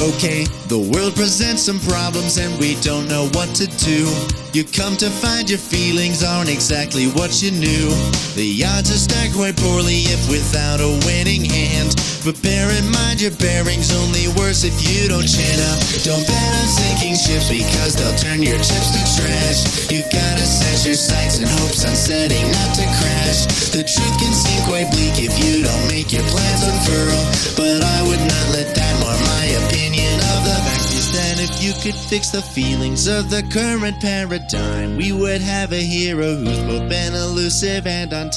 Okay, the world presents some problems and we don't know what to do. You come to find your feelings aren't exactly what you knew. The odds are stacked quite poorly if without a winning hand. But bear in mind your bearing's only worse if you don't chin up. Don't bet on sinking ships because they'll turn your chips to trash. You gotta set your sights and hopes on setting not to crash. The truth can seem quite bleak if you don't make your plans unfurl, but I would not let that mar my opinion of the fact is that if you could fix the feelings of the current paradigm, we would have a hero who's both been elusive and on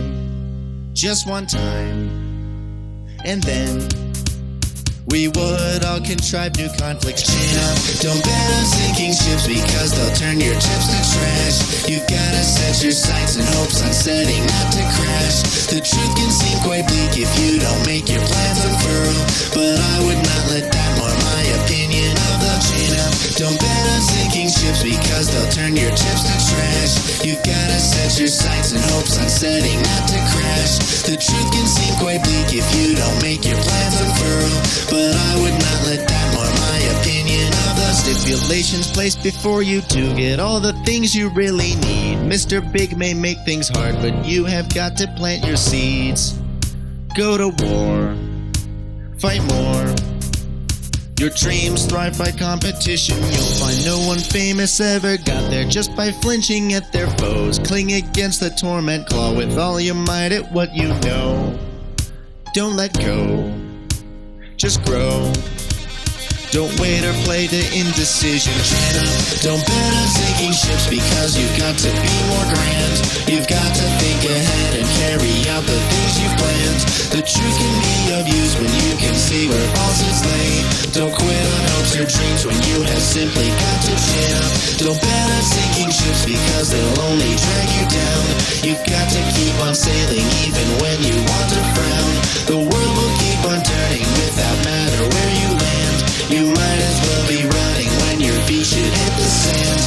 time. Just one time, and then we would all contrive new conflicts. Chin up, don't bet on sinking ships because they'll turn your chips to trash. You gotta set your sights and hopes on setting not to crash. The truth can seem quite bleak if you don't make your plans unfurl, but I would not let that mar my opinion of the chin up. Don't bet on sinking ships because they'll turn your chips to trash. You gotta set your sights and hopes on setting not to crash. The truth can seem quite bleak if you don't make your plans unfurl, but I would not let that mar my opinion of the stipulations placed before you to get all the things you really need. Mr. Big may make things hard, but you have got to plant your seeds. Go to war, fight more. Your dreams thrive by competition. You'll find no one famous ever got there just by flinching at their foes. Cling against the torment claw with all your might at what you know. Don't let go, just grow. Don't wait or play to indecision. Chin up, don't bet on sinking ships because you've got to be more grand. You've got to think ahead and carry out the things you've planned. The truth can be of use when you can see where falsehoods lay. Don't quit on hopes or dreams when you have simply got to chin up. Don't bet on sinking ships because they'll only drag you down. You've got to keep on sailing even when you want to frown. The world will keep on turning without matter where you land. You might as well be running when your feet should hit the sand.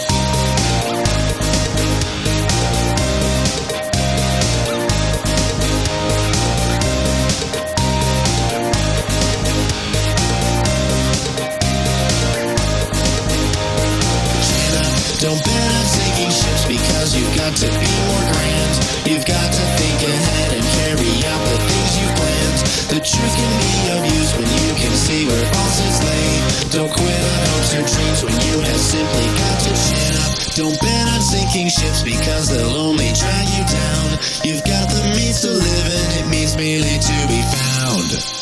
Chin up, don't bet on sinking ships because you've got to be more grand. You've got to think ahead and carry out the things you planned. The truth can be of use when you can see where falsehoods lay. Don't quit on hopes or dreams when you have simply got to chin up. Don't bet on sinking ships because they'll only drag you down. You've got the means to live and it means merely to be found.